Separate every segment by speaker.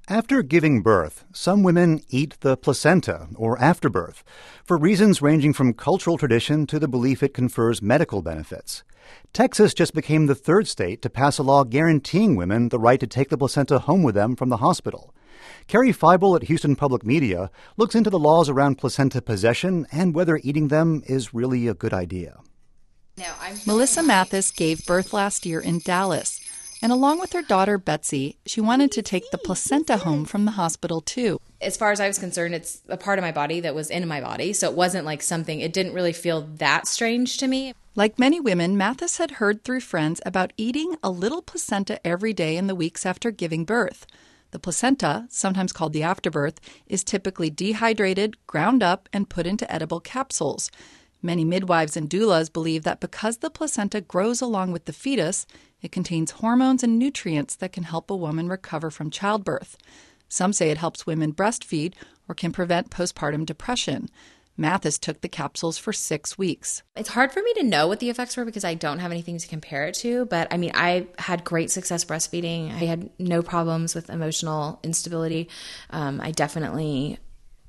Speaker 1: After giving birth, some women eat the placenta, or afterbirth, for reasons ranging from cultural tradition to the belief it confers medical benefits. Texas just became the third state to pass a law guaranteeing women the right to take the placenta home with them from the hospital. Carrie Feibel at Houston Public Media looks into the laws around placenta possession and whether eating them is really a good idea.
Speaker 2: Melissa Mathis gave birth last year in Dallas. And along with her daughter, Betsy, she wanted to take the placenta home from the hospital, too.
Speaker 3: As far as I was concerned, it's a part of my body that was in my body, so it wasn't like something, it didn't really feel that strange to me.
Speaker 2: Like many women, Mathis had heard through friends about eating a little placenta every day in the weeks after giving birth. The placenta, sometimes called the afterbirth, is typically dehydrated, ground up, and put into edible capsules. Many midwives and doulas believe that because the placenta grows along with the fetus, it contains hormones and nutrients that can help a woman recover from childbirth. Some say it helps women breastfeed or can prevent postpartum depression. Mathis took the capsules for 6 weeks.
Speaker 3: It's hard for me to know what the effects were because I don't have anything to compare it to. But I mean, I had great success breastfeeding. I had no problems with emotional instability. I definitely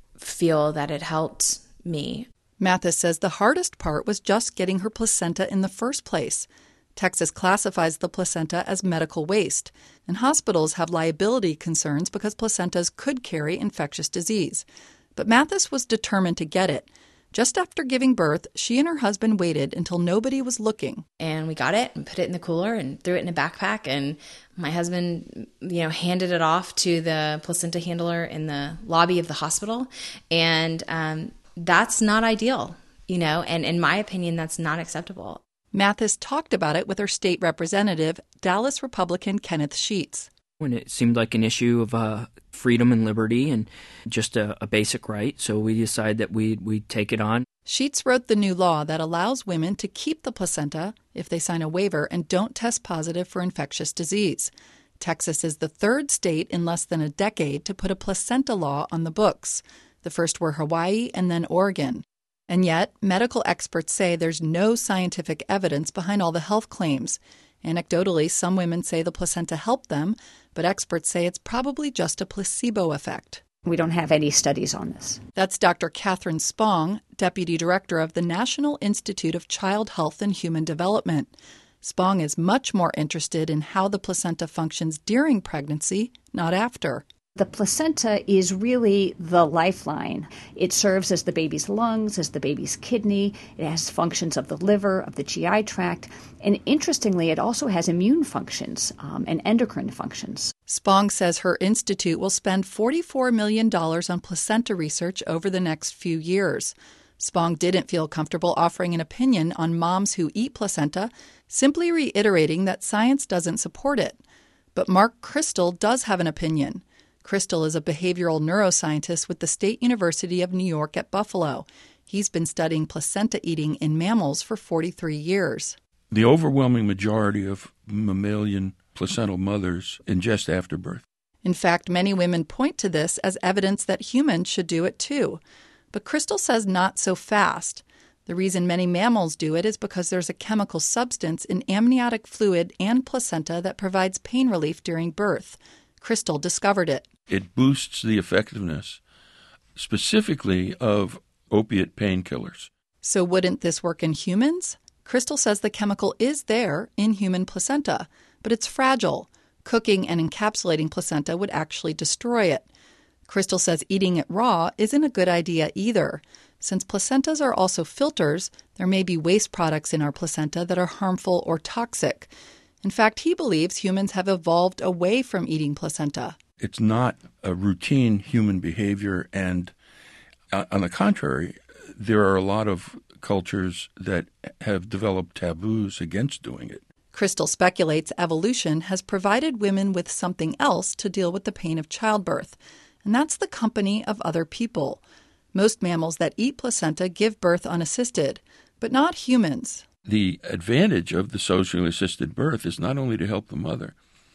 Speaker 3: feel that it helped me.
Speaker 2: Mathis says the hardest part was just getting her placenta in the first place. Texas classifies the placenta as medical waste, and hospitals have liability concerns because placentas could carry infectious disease. But Mathis was determined to get it. Just after giving birth, she and her husband waited until nobody was looking.
Speaker 3: And we got it and put it in the cooler and threw it in a backpack. And my husband, handed it off to the placenta handler in the lobby of the hospital. And that's not ideal, and in my opinion, that's not acceptable.
Speaker 2: Mathis talked about it with her state representative, Dallas Republican Kenneth Sheets.
Speaker 4: When it seemed like an issue of freedom and liberty and just a basic right, so we decided that we'd take it on.
Speaker 2: Sheets wrote the new law that allows women to keep the placenta if they sign a waiver and don't test positive for infectious disease. Texas is the third state in less than a decade to put a placenta law on the books. The first were Hawaii and then Oregon. And yet, medical experts say there's no scientific evidence behind all the health claims. Anecdotally, some women say the placenta helped them, but experts say it's probably just a placebo effect.
Speaker 5: We don't have any studies on this.
Speaker 2: That's Dr. Catherine Spong, Deputy Director of the National Institute of Child Health and Human Development. Spong is much more interested in how the placenta functions during pregnancy, not after.
Speaker 5: The placenta is really the lifeline. It serves as the baby's lungs, as the baby's kidney. It has functions of the liver, of the GI tract. And interestingly, it also has immune functions and endocrine functions.
Speaker 2: Spong says her institute will spend $44 million on placenta research over the next few years. Spong didn't feel comfortable offering an opinion on moms who eat placenta, simply reiterating that science doesn't support it. But Mark Crystal does have an opinion. Crystal is a behavioral neuroscientist with the State University of New York at Buffalo. He's been studying placenta eating in mammals for 43 years.
Speaker 6: The overwhelming majority of mammalian placental mothers ingest afterbirth.
Speaker 2: In fact, many women point to this as evidence that humans should do it too. But Crystal says not so fast. The reason many mammals do it is because there's a chemical substance in amniotic fluid and placenta that provides pain relief during birth. Crystal discovered it.
Speaker 6: It boosts the effectiveness, specifically of opiate painkillers.
Speaker 2: So wouldn't this work in humans? Crystal says the chemical is there in human placenta, but it's fragile. Cooking and encapsulating placenta would actually destroy it. Crystal says eating it raw isn't a good idea either. Since placentas are also filters, there may be waste products in our placenta that are harmful or toxic. In fact, he believes humans have evolved away from eating placenta.
Speaker 6: It's not a routine human behavior, and on the contrary, there are a lot of cultures that have developed taboos against doing it.
Speaker 2: Crystal speculates evolution has provided women with something else to deal with the pain of childbirth, and that's the company of other people. Most mammals that eat placenta give birth unassisted, but not humans.
Speaker 6: The advantage of the socially assisted birth is not only to help the mother,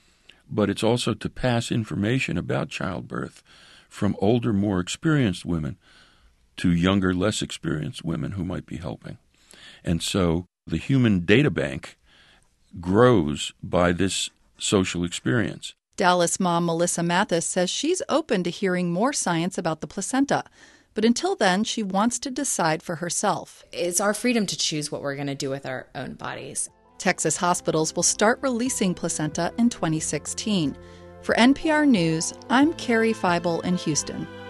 Speaker 6: but it's also to pass information about childbirth from older, more experienced women to younger, less experienced women who might be helping. And so the human data bank grows by this social experience.
Speaker 2: Dallas mom Melissa Mathis says she's open to hearing more science about the placenta, but until then, she wants to decide for herself.
Speaker 3: It's our freedom to choose what we're going to do with our own bodies.
Speaker 2: Texas hospitals will start releasing placenta in 2016. For NPR News, I'm Carrie Feibel in Houston.